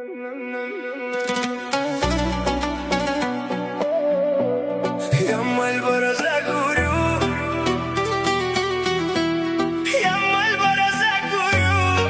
Я Мальборо закурю, я Мальборо закурю,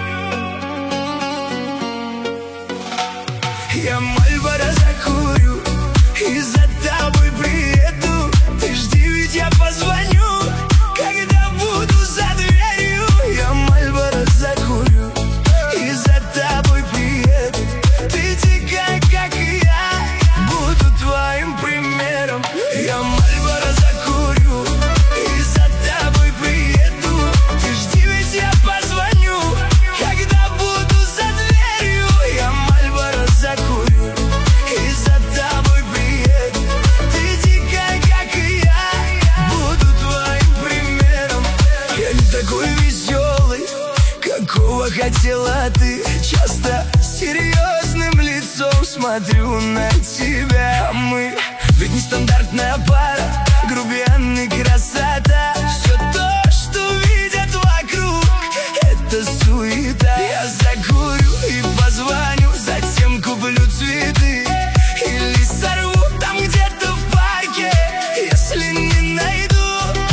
я Мальборо закурю и за тобой приеду. Ты жди, ведь я позвоню, когда буду за дверью. Я Мальборо закурю и за тобой приеду. Ты дикая, как и я, буду твоим примером. Я Мальборо закурю и за тобой приеду. Ты жди, ведь я позвоню, когда буду за дверью. Я Мальборо закурю и за тобой приеду. Ты дикая, как и я, буду твоим примером. Я не такой веселый, какого хотела ты. Часто серьезным лицом смотрю на тебя. А мы ведь нестандартная пара, грубиян и красота. Все то, что видят вокруг, это суета. Я закурю и позвоню, затем куплю цветы или сорву там где-то в парке, если не найду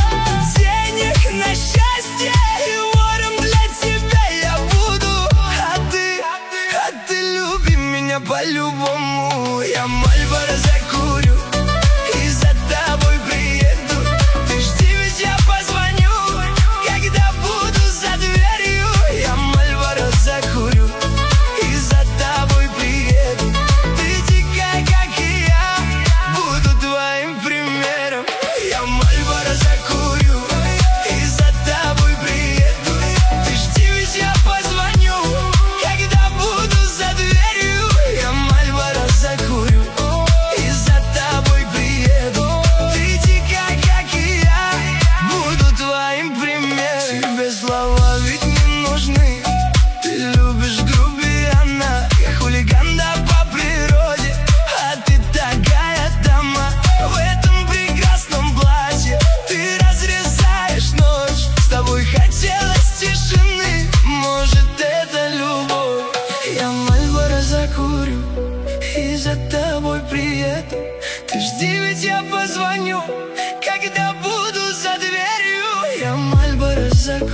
денег на счастье. И вором для тебя я буду, а ты люби меня по-любому. Я Мальборо закурю и за тобой приеду. Ты жди, ведь я позвоню, когда буду за дверью. Я Мальборо закурю и за тобой приеду. Ты дикая, как и я, буду твоим примером. Я Мальборо закурю и за тобой приеду. Ты жди, ведь я позвоню, когда буду за дверью. Я Мальборо закурю и за тобой приеду. Ты дикая, как и я, буду твоим примером. Тебе слова ведь не нужны, ты любишь грубияна. Я хулиган, да, по природе, а ты такая дама. В этом прекрасном платье ты разрезаешь ночь. С тобой хотелось тишины, может, это любовь. Я Мальборо закурю и за тобой приеду. Ты жди, ведь я позвоню, когда буду за дверью. Я Мальборо закурю